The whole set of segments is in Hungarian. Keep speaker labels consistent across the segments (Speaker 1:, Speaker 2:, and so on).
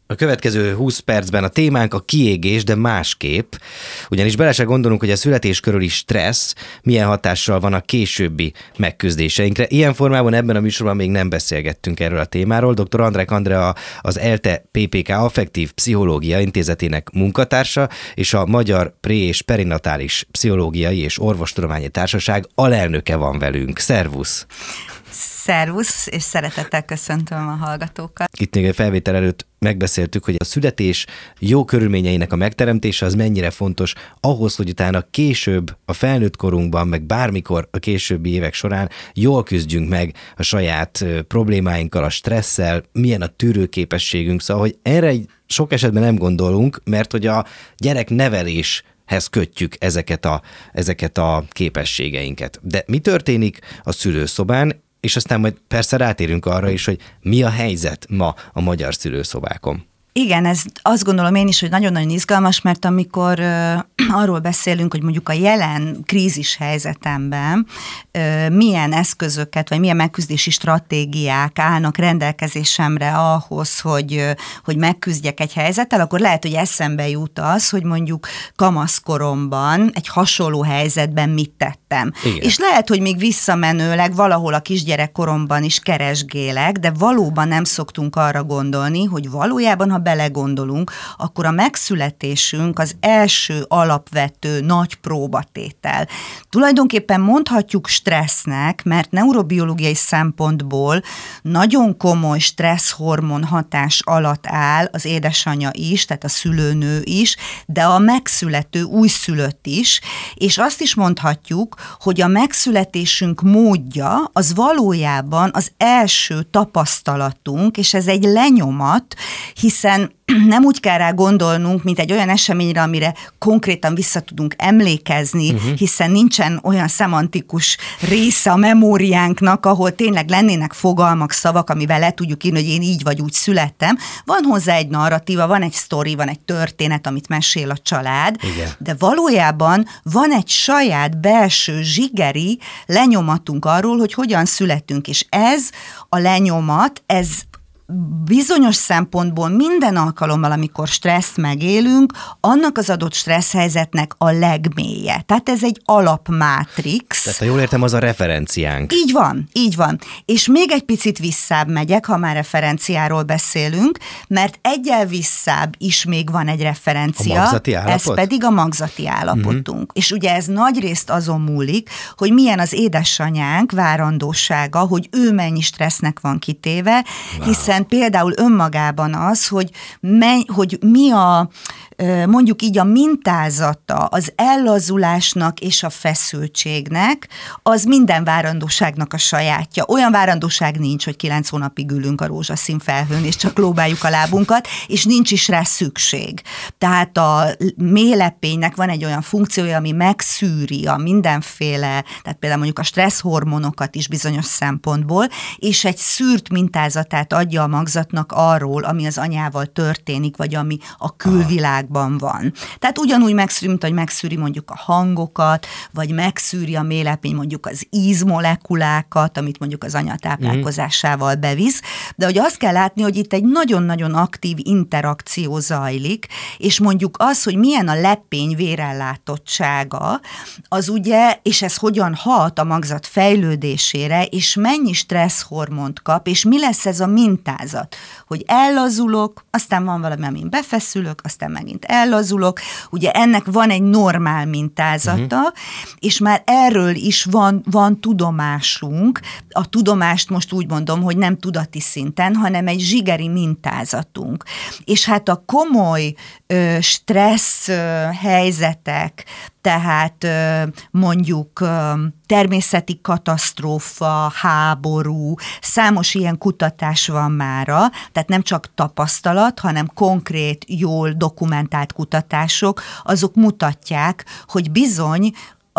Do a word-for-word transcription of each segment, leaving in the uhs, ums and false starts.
Speaker 1: A következő húsz percben a témánk a kiégés, de másképp, ugyanis bele se gondolunk, hogy a születés körüli stressz milyen hatással van a későbbi megküzdéseinkre. Ilyen formában ebben a műsorban még nem beszélgettünk erről a témáról. doktor Andrák Andrea, az ELTE pé pé ká Affektív Pszichológia Intézetének munkatársa, és a Magyar Pré- és Perinatális Pszichológiai és Orvostudományi Társaság alelnöke van velünk. Szervusz!
Speaker 2: Szervusz, és szeretettel köszöntöm a hallgatókat.
Speaker 1: Itt még egy felvétel előtt megbeszéltük, hogy a születés jó körülményeinek a megteremtése az mennyire fontos ahhoz, hogy utána később a felnőtt korunkban, meg bármikor a későbbi évek során jól küzdjünk meg a saját problémáinkkal, a stresszel, milyen a tűrőképességünk, szóval, hogy erre sok esetben nem gondolunk, mert hogy a gyerek neveléshez kötjük ezeket a, ezeket a képességeinket. De mi történik a szülőszobán, és aztán majd persze rátérünk arra is, hogy mi a helyzet ma a magyar szülőszobákon.
Speaker 2: Igen, ez azt gondolom én is, hogy nagyon-nagyon izgalmas, mert amikor uh, arról beszélünk, hogy mondjuk a jelen krízis helyzetemben uh, milyen eszközöket, vagy milyen megküzdési stratégiák állnak rendelkezésemre ahhoz, hogy, uh, hogy megküzdjek egy helyzettel, akkor lehet, hogy eszembe jut az, hogy mondjuk kamaszkoromban egy hasonló helyzetben mit tettem. Igen. És lehet, hogy még visszamenőleg valahol a kisgyerekkoromban is keresgélek, de valóban nem szoktunk arra gondolni, hogy valójában, ha belegondolunk, akkor a megszületésünk az első alapvető nagy próbatétel. Tulajdonképpen mondhatjuk stressznek, mert neurobiológiai szempontból nagyon komoly stresszhormon hatás alatt áll az édesanyja is, tehát a szülőnő is, de a megszülető újszülött is, és azt is mondhatjuk, hogy a megszületésünk módja az valójában az első tapasztalatunk, és ez egy lenyomat, hiszen nem úgy kell rá gondolnunk, mint egy olyan eseményre, amire konkrétan vissza tudunk emlékezni, uh-huh. hiszen nincsen olyan szemantikus része a memóriánknak, ahol tényleg lennének fogalmak, szavak, amivel le tudjuk írni, hogy én így vagy úgy születtem. Van hozzá egy narratíva, van egy sztori, van egy történet, amit mesél a család, igen. de valójában van egy saját belső zsigeri lenyomatunk arról, hogy hogyan születünk, és ez a lenyomat, ez bizonyos szempontból minden alkalommal, amikor stresszt megélünk, annak az adott stressz helyzetnek a legmélye. Tehát ez egy alapmátrix.
Speaker 1: Tehát ha jól értem, az a referenciánk.
Speaker 2: Így van, így van. És még egy picit visszább megyek, ha már referenciáról beszélünk, mert egyel visszább is még van egy referencia.
Speaker 1: A magzati állapot?
Speaker 2: Ez pedig a magzati állapotunk. Uh-huh. És ugye ez nagyrészt azon múlik, hogy milyen az édesanyánk várandósága, hogy ő mennyi stressznek van kitéve, wow. hiszen például önmagában az, hogy, menny, hogy mi a, mondjuk így a mintázata az ellazulásnak és a feszültségnek, az minden várandóságnak a sajátja. Olyan várandóság nincs, hogy kilenc hónapig ülünk a rózsaszín felhőn, és csak lóbáljuk a lábunkat, és nincs is rá szükség. Tehát a mélepénynek van egy olyan funkciója, ami megszűri a mindenféle, tehát például mondjuk a stresszhormonokat is bizonyos szempontból, és egy szűrt mintázatát adja a magzatnak arról, ami az anyával történik, vagy ami a külvilágban van. Tehát ugyanúgy megszűri, mint hogy megszűri mondjuk a hangokat, vagy megszűri a mélepény mondjuk az ízmolekulákat, amit mondjuk az anya táplálkozásával bevisz, de hogy azt kell látni, hogy itt egy nagyon-nagyon aktív interakció zajlik, és mondjuk az, hogy milyen a lepény vérellátottsága, az ugye, és ez hogyan hat a magzat fejlődésére, és mennyi stresszhormont kap, és mi lesz ez a mintázat, hogy ellazulok, aztán van valami, amin befeszülök, aztán megint ellazulok, ugye ennek van egy normál mintázata, uh-huh. és már erről is van, van tudomásunk, a tudomást most úgy mondom, hogy nem tudati szinten, hanem egy zsigeri mintázatunk. És hát a komoly ö, stressz ö, helyzetek, tehát mondjuk természeti katasztrófa, háború, számos ilyen kutatás van mára, tehát nem csak tapasztalat, hanem konkrét, jól dokumentált kutatások, azok mutatják, hogy bizony, A,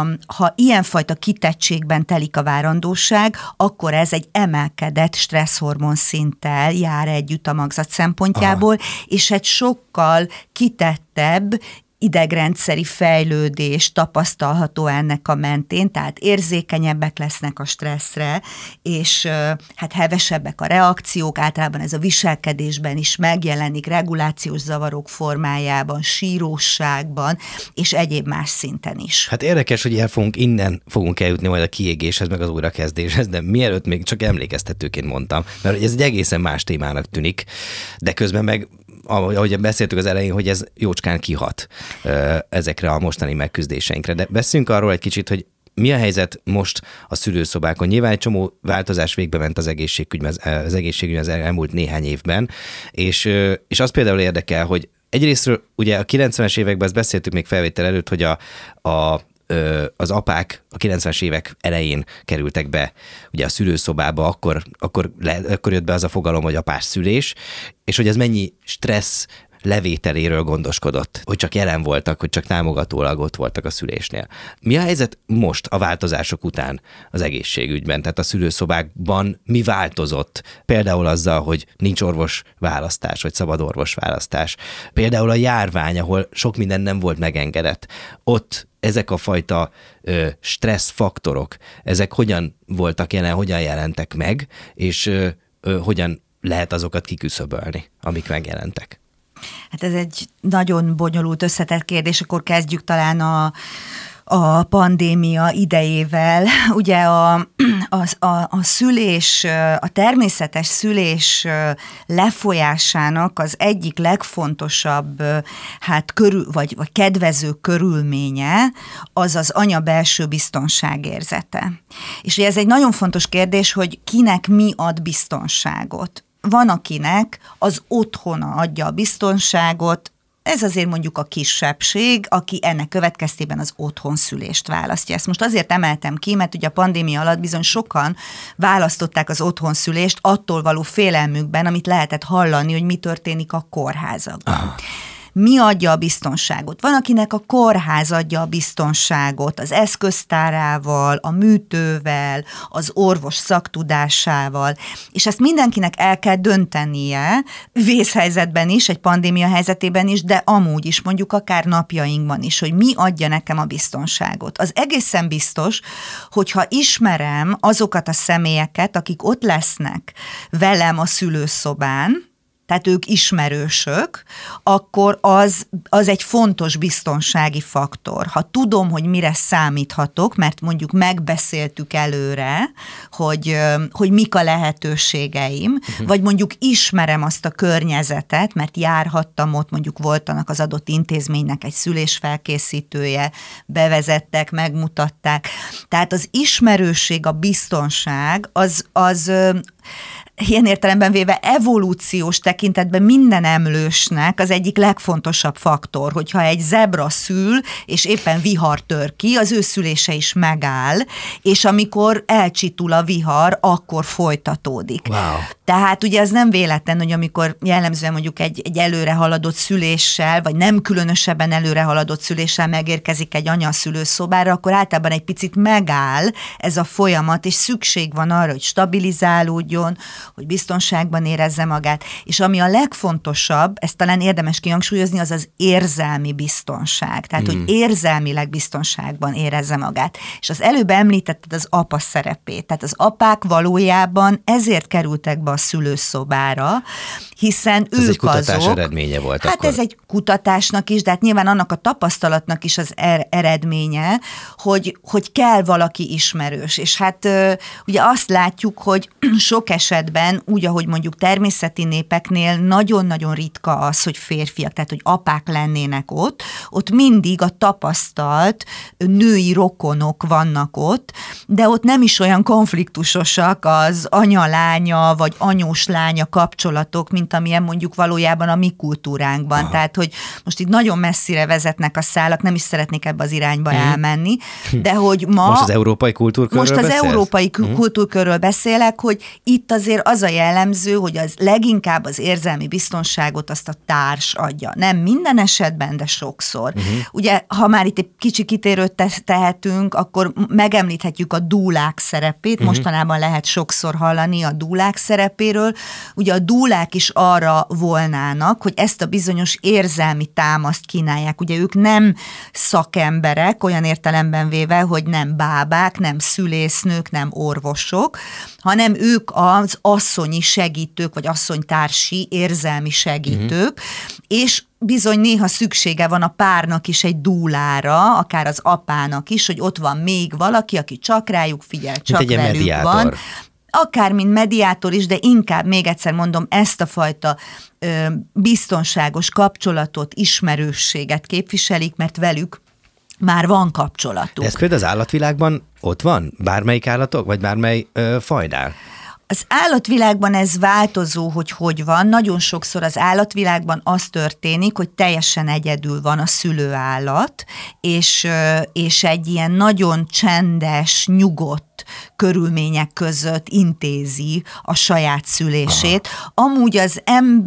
Speaker 2: ha ilyenfajta kitettségben telik a várandóság, akkor ez egy emelkedett stresszhormon szinttel jár együtt a magzat szempontjából, aha. és egy sokkal kitettebb idegrendszeri fejlődés tapasztalható ennek a mentén, tehát érzékenyebbek lesznek a stresszre, és hát hevesebbek a reakciók, általában ez a viselkedésben is megjelenik, regulációs zavarok formájában, síróságban, és egyéb más szinten is.
Speaker 1: Hát érdekes, hogy el fogunk, innen fogunk eljutni majd a kiégéshez, meg az újrakezdéshez, de mielőtt még csak emlékeztetőként mondtam, mert ez egy egészen más témának tűnik, de közben meg ahogy beszéltük az elején, hogy ez jócskán kihat ezekre a mostani megküzdéseinkre. De beszéljünk arról egy kicsit, hogy mi a helyzet most a szülőszobákon? Nyilván egy csomó változás végbe ment az egészségügyben, az egészségügyben az elmúlt néhány évben, és, és az például érdekel, hogy egyrésztről ugye a kilencvenes években, ezt beszéltük még felvétel előtt, hogy a, a az apák a kilencvenes évek elején kerültek be ugye a szülőszobába, akkor, akkor, le, akkor jött be az a fogalom, hogy apás szülés, és hogy ez mennyi stressz levételéről gondoskodott, hogy csak jelen voltak, hogy csak támogatólag ott voltak a szülésnél. Mi a helyzet most a változások után az egészségügyben? Tehát a szülőszobákban mi változott? Például azzal, hogy nincs orvos választás, vagy szabad orvos választás. Például a járvány, ahol sok minden nem volt megengedett. Ott ezek a fajta ö, stressz faktorok, ezek hogyan voltak jelen, hogyan jelentek meg, és ö, ö, hogyan lehet azokat kiküszöbölni, amik megjelentek?
Speaker 2: Hát ez egy nagyon bonyolult, összetett kérdés, akkor kezdjük talán a, a pandémia idejével. Ugye a, a, a, a szülés, a természetes szülés lefolyásának az egyik legfontosabb, hát körül, vagy, vagy kedvező körülménye az az anya belső biztonságérzete. És ugye ez egy nagyon fontos kérdés, hogy kinek mi ad biztonságot. Van, akinek az otthona adja a biztonságot, ez azért mondjuk a kisebbség, aki ennek következtében az otthonszülést választja. Ezt most azért emeltem ki, mert ugye a pandémia alatt bizony sokan választották az otthonszülést attól való félelmükben, amit lehetett hallani, hogy mi történik a kórházakban. Ah. Mi adja a biztonságot? Van, akinek a kórház adja a biztonságot az eszköztárával, a műtővel, az orvos szaktudásával, és ezt mindenkinek el kell döntenie, vészhelyzetben is, egy pandémia helyzetében is, de amúgy is, mondjuk akár napjainkban is, hogy mi adja nekem a biztonságot. Az egészen biztos, hogyha ismerem azokat a személyeket, akik ott lesznek velem a szülőszobán, tehát ők ismerősök, akkor az, az egy fontos biztonsági faktor. Ha tudom, hogy mire számíthatok, mert mondjuk megbeszéltük előre, hogy, hogy mik a lehetőségeim, uh-huh. vagy mondjuk ismerem azt a környezetet, mert járhattam ott, mondjuk voltanak az adott intézménynek egy szülésfelkészítője, bevezettek, megmutatták. Tehát az ismerőség, a biztonság, az... az ilyen értelemben véve evolúciós tekintetben minden emlősnek az egyik legfontosabb faktor, hogyha egy zebra szül, és éppen vihar tör ki, az ő szülése is megáll, és amikor elcsitul a vihar, akkor folytatódik.
Speaker 1: Wow.
Speaker 2: Tehát ugye ez nem véletlen, hogy amikor jellemzően mondjuk egy, egy előre haladott szüléssel, vagy nem különösebben előre haladott szüléssel megérkezik egy anya a szülőszobára, akkor általában egy picit megáll ez a folyamat, és szükség van arra, hogy stabilizálódjon, hogy biztonságban érezze magát, és ami a legfontosabb, ezt talán érdemes kihangsúlyozni, az az érzelmi biztonság. Tehát, mm. hogy érzelmileg biztonságban érezze magát. És az előbb említetted az apa szerepét. Tehát az apák valójában ezért kerültek be a szülőszobára, hiszen ez ők azok... Ez egy kutatás
Speaker 1: azok, eredménye volt
Speaker 2: Hát
Speaker 1: akkor.
Speaker 2: Ez egy kutatásnak is, de hát nyilván annak a tapasztalatnak is az er- eredménye, hogy, hogy kell valaki ismerős. És hát ugye azt látjuk, hogy sok esetben, úgy, ahogy mondjuk természeti népeknél nagyon-nagyon ritka az, hogy férfiak, tehát hogy apák lennének ott, ott mindig a tapasztalt női rokonok vannak ott, de ott nem is olyan konfliktusosak az anya-lánya, vagy anyós-lánya kapcsolatok, mint amilyen mondjuk valójában a mi kultúránkban. Aha. Tehát, hogy most itt nagyon messzire vezetnek a szálak, nem is szeretnék ebbe az irányba hmm. elmenni, de hogy ma...
Speaker 1: Most az európai kultúrkörről
Speaker 2: Most az
Speaker 1: beszélsz?
Speaker 2: európai hmm. kultúrkörről beszélek, hogy itt azért azért az a jellemző, hogy az leginkább az érzelmi biztonságot azt a társ adja. Nem minden esetben, de sokszor. Uh-huh. Ugye, ha már itt egy kicsi kitérőt tehetünk, akkor megemlíthetjük a dúlák szerepét. Uh-huh. Mostanában lehet sokszor hallani a dúlák szerepéről. Ugye a dúlák is arra volnának, hogy ezt a bizonyos érzelmi támaszt kínálják. Ugye ők nem szakemberek, olyan értelemben véve, hogy nem bábák, nem szülésznők, nem orvosok, hanem ők az asszonyi segítők, vagy asszonytársi érzelmi segítők, uh-huh. és bizony néha szüksége van a párnak is egy dúlára, akár az apának is, hogy ott van még valaki, aki csak rájuk figyel, csak
Speaker 1: mint egy
Speaker 2: velük
Speaker 1: mediátor.
Speaker 2: Van. Akár mint mediátor is, de inkább, még egyszer mondom, ezt a fajta ö, biztonságos kapcsolatot, ismerősséget képviselik, mert velük már van kapcsolatuk.
Speaker 1: De ez például az állatvilágban ott van? Bármelyik állatok, vagy bármely ö, fajdál?
Speaker 2: Az állatvilágban ez változó, hogy hogy van. Nagyon sokszor az állatvilágban az történik, hogy teljesen egyedül van a szülőállat, és, és egy ilyen nagyon csendes, nyugodt körülmények között intézi a saját szülését. Aha. Amúgy az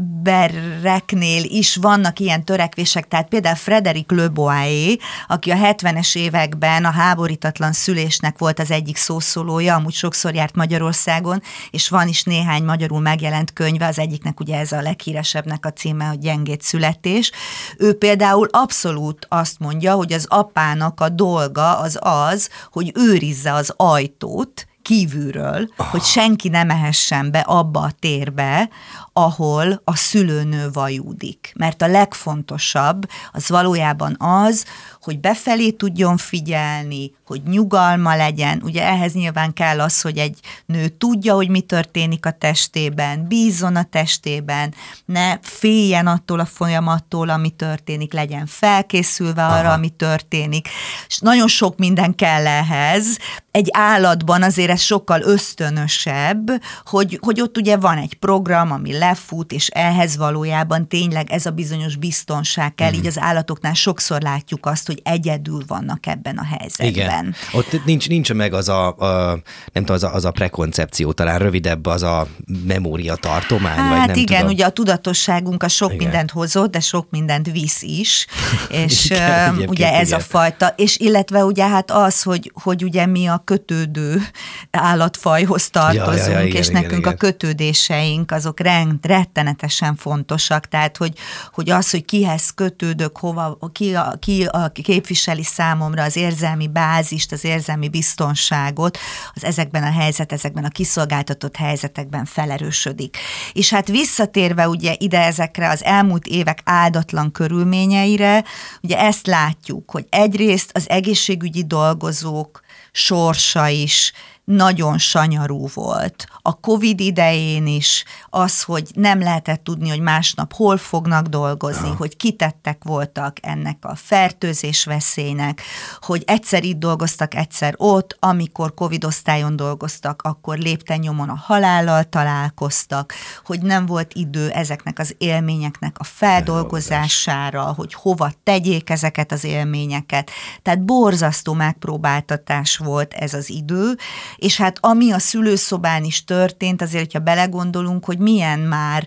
Speaker 2: embereknél is vannak ilyen törekvések, tehát például Frédéric Leboyer, aki a hetvenes években a háborítatlan szülésnek volt az egyik szószólója, amúgy sokszor járt Magyarországon, és van is néhány magyarul megjelent könyve, az egyiknek ugye ez a leghíresebbnek a címe, hogy Gyengéd születés. Ő például abszolút azt mondja, hogy az apának a dolga az az, hogy őrizze az ajtót kívülről, oh. hogy senki ne mehessen be abba a térbe, ahol a szülőnő vajúdik. Mert a legfontosabb az valójában az, hogy befelé tudjon figyelni, hogy nyugalma legyen. Ugye ehhez nyilván kell az, hogy egy nő tudja, hogy mi történik a testében, bízzon a testében, ne féljen attól a folyamattól, ami történik, legyen felkészülve arra, Aha. ami történik. És nagyon sok minden kell ehhez. Egy állatban azért ez sokkal ösztönösebb, hogy, hogy ott ugye van egy program, ami lefut, és ehhez valójában tényleg ez a bizonyos biztonság kell. Mm. Így az állatoknál sokszor látjuk azt, hogy egyedül vannak ebben a helyzetben.
Speaker 1: Igen. Ott nincs, nincs meg az a, a nem tudom, az a, az a prekoncepció, talán rövidebb az a memóriatartomány,
Speaker 2: hát
Speaker 1: vagy nem
Speaker 2: igen,
Speaker 1: tudom.
Speaker 2: ugye a tudatosságunk a sok igen. mindent hozott, de sok mindent visz is, és igen, ugye ez igen. a fajta, és illetve ugye hát az, hogy, hogy ugye mi a kötődő állatfajhoz tartozunk, ja, ja, ja, igen, és igen, nekünk igen. a kötődéseink azok rend, rettenetesen fontosak, tehát hogy, hogy az, hogy kihez kötődök, hova, ki, a, ki a, képviseli számomra az érzelmi bázist, az érzelmi biztonságot, az ezekben a helyzet, ezekben a kiszolgáltatott helyzetekben felerősödik. És hát visszatérve ugye ide ezekre az elmúlt évek áldatlan körülményeire, ugye ezt látjuk, hogy egyrészt az egészségügyi dolgozók sorsa is nagyon sanyarú volt. A Covid idején is az, hogy nem lehetett tudni, hogy másnap hol fognak dolgozni, ja. hogy kitettek voltak ennek a fertőzés veszélynek, hogy egyszer itt dolgoztak, egyszer ott, amikor Covid osztályon dolgoztak, akkor lépten nyomon a halállal találkoztak, hogy nem volt idő ezeknek az élményeknek a feldolgozására, hogy hova tegyék ezeket az élményeket. Tehát borzasztó megpróbáltatás volt ez az idő, és hát ami a szülőszobán is történt, azért, hogyha belegondolunk, hogy milyen már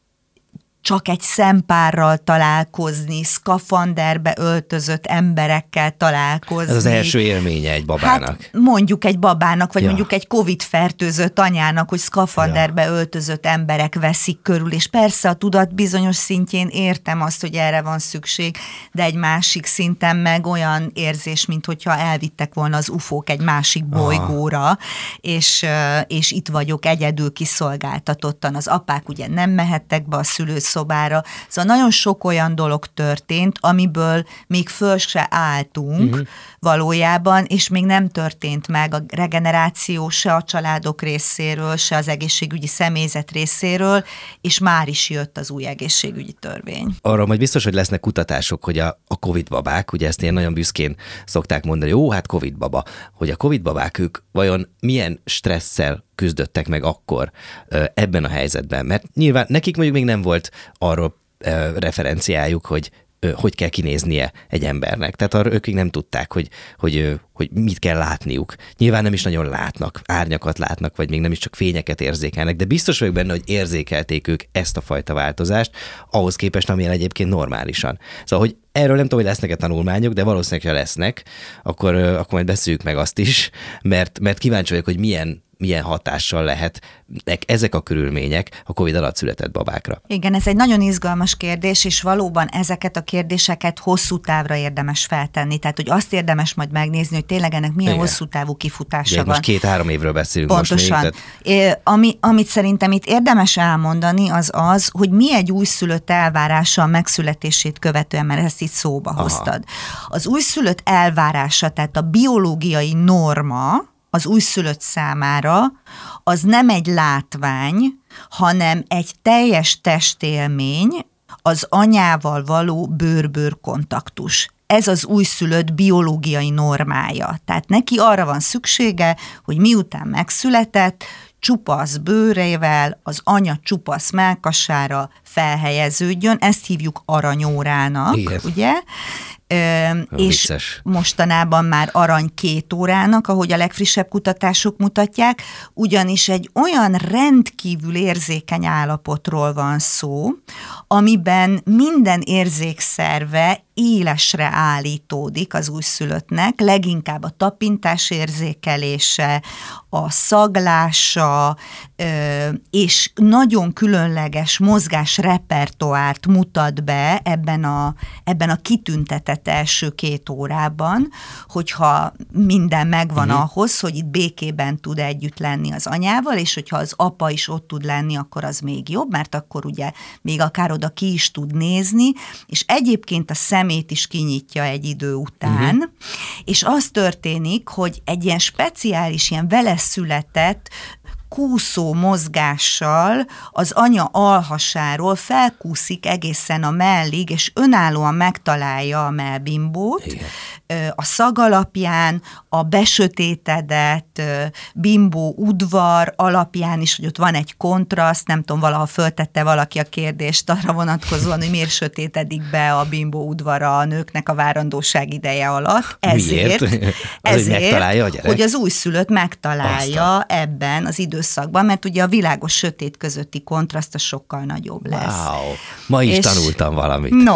Speaker 2: csak egy szempárral találkozni, szkafanderbe öltözött emberekkel találkozni.
Speaker 1: Ez az első élménye egy babának.
Speaker 2: Hát mondjuk egy babának, vagy ja. mondjuk egy Covid-fertőzött anyának, hogy szkafanderbe ja. öltözött emberek veszik körül, és persze a tudat bizonyos szintjén értem azt, hogy erre van szükség, de egy másik szinten meg olyan érzés, mint hogyha elvittek volna az ufók egy másik bolygóra, és, és itt vagyok egyedül kiszolgáltatottan. Az apák ugye nem mehettek be a szülőszobába, szobára. Szóval nagyon sok olyan dolog történt, amiből még föl se álltunk uh-huh. valójában, és még nem történt meg a regeneráció se a családok részéről, se az egészségügyi személyzet részéről, és már is jött az új egészségügyi törvény.
Speaker 1: Arra majd biztos, hogy lesznek kutatások, hogy a, a Covid babák, ugye ezt ilyen nagyon büszkén szokták mondani, jó, hát Covid baba, hogy a Covid babák ők vajon milyen stresszel küzdöttek meg akkor ebben a helyzetben, mert nyilván nekik mondjuk még nem volt arról referenciájuk, hogy hogy kell kinéznie egy embernek. Tehát arra ők nem tudták, hogy, hogy, hogy mit kell látniuk. Nyilván nem is nagyon látnak, árnyakat látnak, vagy még nem is csak fényeket érzékelnek, de biztos vagyok benne, hogy érzékelték ők ezt a fajta változást, ahhoz képest, amilyen egyébként normálisan. Szóval, hogy erről nem tudom, hogy lesznek-e tanulmányok, de valószínűleg, ha lesznek, akkor, akkor majd beszéljük meg azt is, mert, mert kíváncsi vagyok, hogy milyen milyen hatással lehetnek ezek a körülmények a Covid alatt született babákra.
Speaker 2: Igen, ez egy nagyon izgalmas kérdés, és valóban ezeket a kérdéseket hosszú távra érdemes feltenni. Tehát, hogy azt érdemes majd megnézni, hogy tényleg ennek milyen Igen. hosszú távú kifutása
Speaker 1: Ugye,
Speaker 2: van.
Speaker 1: Most két-három évről beszélünk
Speaker 2: Pontosan.
Speaker 1: most még. Tehát...
Speaker 2: Ami, amit szerintem itt érdemes elmondani, az az, hogy mi egy újszülött elvárása a megszületését követően, mert ezt itt szóba Aha. hoztad. Az újszülött elvárása, tehát a biológiai norma, az újszülött számára, az nem egy látvány, hanem egy teljes testélmény, az anyával való bőr-bőr kontaktus. Ez az újszülött biológiai normája. Tehát neki arra van szüksége, hogy miután megszületett, csupasz bőrével, az anya csupasz mellkasára felhelyeződjön, ezt hívjuk aranyórának, Igen. ugye? Ö, és vicces. Mostanában már arany két órának, ahogy a legfrissebb kutatások mutatják, ugyanis egy olyan rendkívül érzékeny állapotról van szó, amiben minden érzékszerve élesre állítódik az újszülöttnek, leginkább a tapintás érzékelése, a szaglása, és nagyon különleges mozgásrepertoárt mutat be ebben a, ebben a kitüntetett első két órában, hogyha minden megvan uh-huh. ahhoz, hogy itt békében tud együtt lenni az anyával, és hogyha az apa is ott tud lenni, akkor az még jobb, mert akkor ugye még akár oda ki is tud nézni, és egyébként a szemét is kinyitja egy idő után, uh-huh. és az történik, hogy egy ilyen speciális, ilyen vele született kúszó mozgással az anya alhasáról felkúszik egészen a mellig, és önállóan megtalálja a mellbimbót, Igen. a szag alapján, a besötétedett bimbó udvar alapján is, hogy ott van egy kontraszt, nem tudom, valaha föltette valaki a kérdést arra vonatkozóan, hogy miért sötétedik be a bimbó udvara a nőknek a várandóság ideje alatt. Ezért,
Speaker 1: miért?
Speaker 2: ezért hogy, hogy az újszülött megtalálja Aztán. ebben az időszakban, mert ugye a világos sötét közötti kontraszt az sokkal nagyobb lesz.
Speaker 1: Wow. Ma is és, tanultam valamit.
Speaker 2: No.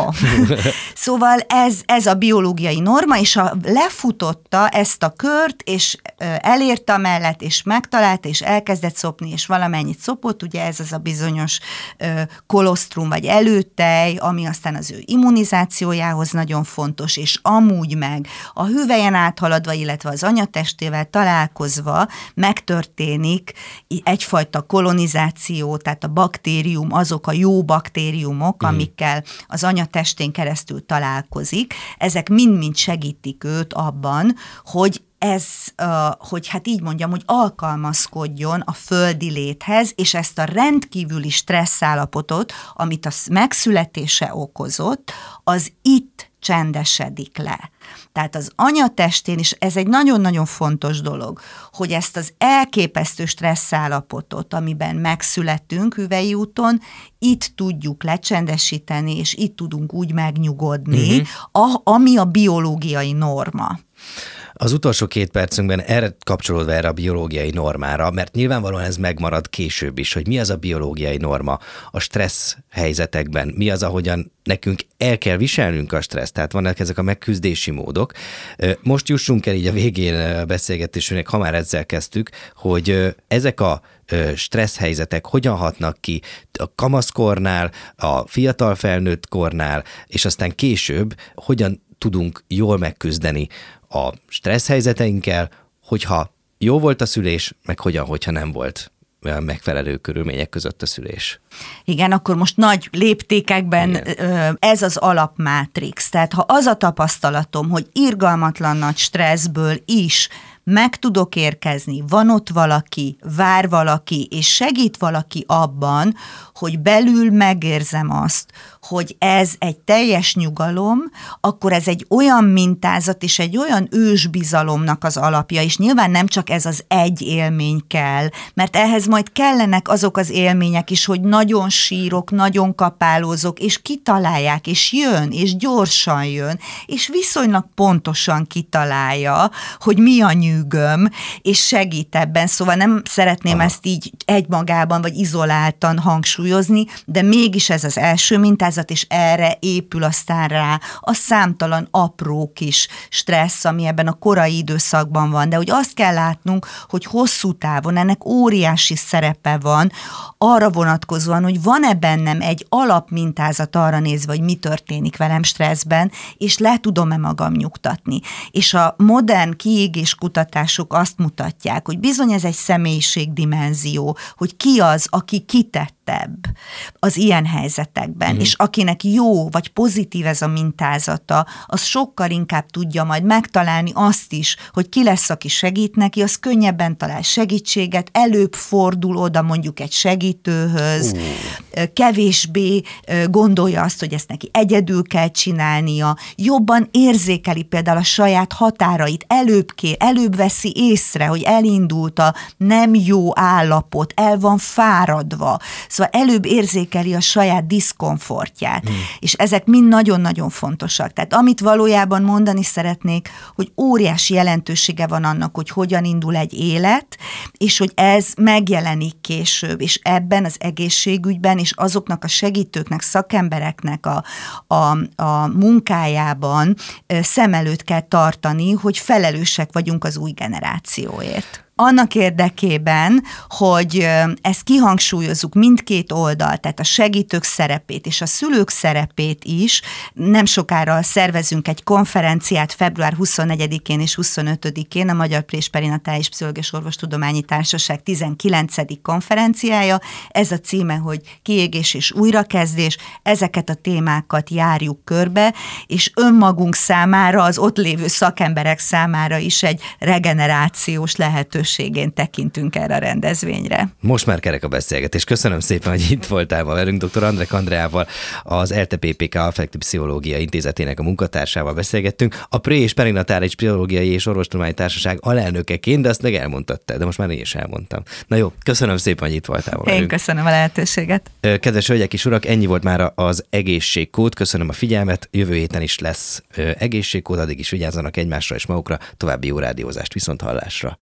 Speaker 2: Szóval ez, ez a biológiai norma, és ha lefutotta ezt a kört, és elérte a mellett, és megtalálta, és elkezdett szopni, és valamennyit szopott, ugye ez az a bizonyos kolostrum, vagy előtej, ami aztán az ő immunizációjához nagyon fontos, és amúgy meg a hüvelyen áthaladva, illetve az anyatestével találkozva megtörténik egyfajta kolonizáció, tehát a baktérium, azok a jó baktériumok, mm. amikkel az anyatestén keresztül találkozik, ezek mind-mind segítik őt abban, hogy ez, hogy hát így mondjam, hogy alkalmazkodjon a földi léthez, és ezt a rendkívüli stresszállapotot, amit a megszületése okozott, az itt csendesedik le. Tehát az anyatestén is, ez egy nagyon-nagyon fontos dolog, hogy ezt az elképesztő stresszállapotot, amiben megszületünk hüvei úton, itt tudjuk lecsendesíteni, és itt tudunk úgy megnyugodni, uh-huh. a, ami a biológiai norma.
Speaker 1: Az utolsó két percünkben erre kapcsolódva erre a biológiai normára, mert nyilvánvalóan ez megmarad később is, hogy mi az a biológiai norma a stressz helyzetekben, mi az, ahogyan nekünk el kell viselnünk a stresszt, tehát vannak ezek a megküzdési módok. Most jussunk el így a végén a beszélgetésünknek, ha már ezzel kezdtük, hogy ezek a stressz helyzetek hogyan hatnak ki a kamaszkornál, a fiatal felnőtt kornál, és aztán később hogyan tudunk jól megküzdeni a stressz helyzeteinkkel, hogyha jó volt a szülés, meg hogyan, hogyha nem volt megfelelő körülmények között a szülés.
Speaker 2: Igen, akkor most nagy léptékekben Igen. ez az alapmátrix. Tehát ha az a tapasztalatom, hogy irgalmatlan nagy stresszből is meg tudok érkezni, van ott valaki, vár valaki, és segít valaki abban, hogy belül megérzem azt, hogy ez egy teljes nyugalom, akkor ez egy olyan mintázat és egy olyan ősbizalomnak az alapja, és nyilván nem csak ez az egy élmény kell, mert ehhez majd kellenek azok az élmények is, hogy nagyon sírok, nagyon kapálózok, és kitalálják, és jön, és gyorsan jön, és viszonylag pontosan kitalálja, hogy mi a nyűgöm, és segít ebben, szóval nem szeretném Aha. ezt így egymagában, vagy izoláltan hangsúlyozni, de mégis ez az első mintázat, és erre épül aztán rá a számtalan apró kis stressz, ami ebben a korai időszakban van, de hogy azt kell látnunk, hogy hosszú távon ennek óriási szerepe van, arra vonatkozóan, hogy van-e bennem egy alapmintázat arra nézve, hogy mi történik velem stresszben, és le tudom-e magam nyugtatni. És a modern kiégés kutatások azt mutatják, hogy bizony ez egy személyiségdimenzió, hogy ki az, aki kitettebb az ilyen helyzetekben, mm. és akinek jó vagy pozitív ez a mintázata, az sokkal inkább tudja majd megtalálni azt is, hogy ki lesz, aki segít neki, az könnyebben talál segítséget, előbb fordul oda mondjuk egy segítőhöz, uh. kevésbé gondolja azt, hogy ezt neki egyedül kell csinálnia, jobban érzékeli például a saját határait, előbb kér, előbb veszi észre, hogy elindult a nem jó állapot, el van fáradva, szóval előbb érzékeli a saját diszkomfortját, hmm. és ezek mind nagyon-nagyon fontosak. Tehát amit valójában mondani szeretnék, hogy óriási jelentősége van annak, hogy hogyan indul egy élet, és hogy ez megjelenik később, és ebben az egészségügyben, és azoknak a segítőknek, szakembereknek a, a, a munkájában szem előtt kell tartani, hogy felelősek vagyunk az új generációért. Annak érdekében, hogy ezt kihangsúlyozzuk mindkét oldal, tehát a segítők szerepét és a szülők szerepét is, nem sokára szervezünk egy konferenciát február huszonnegyedikén és huszonötödikén, a Magyar Présperinatális Pszichológiai Orvostudományi Társaság tizenkilencedik konferenciája. Ez a címe, hogy kiégés és újrakezdés. Ezeket a témákat járjuk körbe, és önmagunk számára, az ott lévő szakemberek számára is egy regenerációs lehetőség tekintünk erre a rendezvényre.
Speaker 1: Most már kerek a beszélgetés. Köszönöm szépen, hogy itt voltál ma velünk. dr. Andrek Andreával, az e el té pé pé ká Affektív Pszichológia Intézetének a munkatársával beszélgettünk. A Pré- és Perinatális Pszichológiai és Orvostudományi Társaság alelnökeként, de azt meg elmondtad, de most már én is elmondtam. Na jó, köszönöm szépen, hogy itt voltál velünk.
Speaker 2: Én köszönöm a lehetőséget.
Speaker 1: Kedves hölgyek és urak, ennyi volt már az egészségkód. Köszönöm a figyelmet. Jövő héten is lesz egészségkód, addig is vigyázzanak egymásra és magukra. További jó rádiózást, viszont hallásra.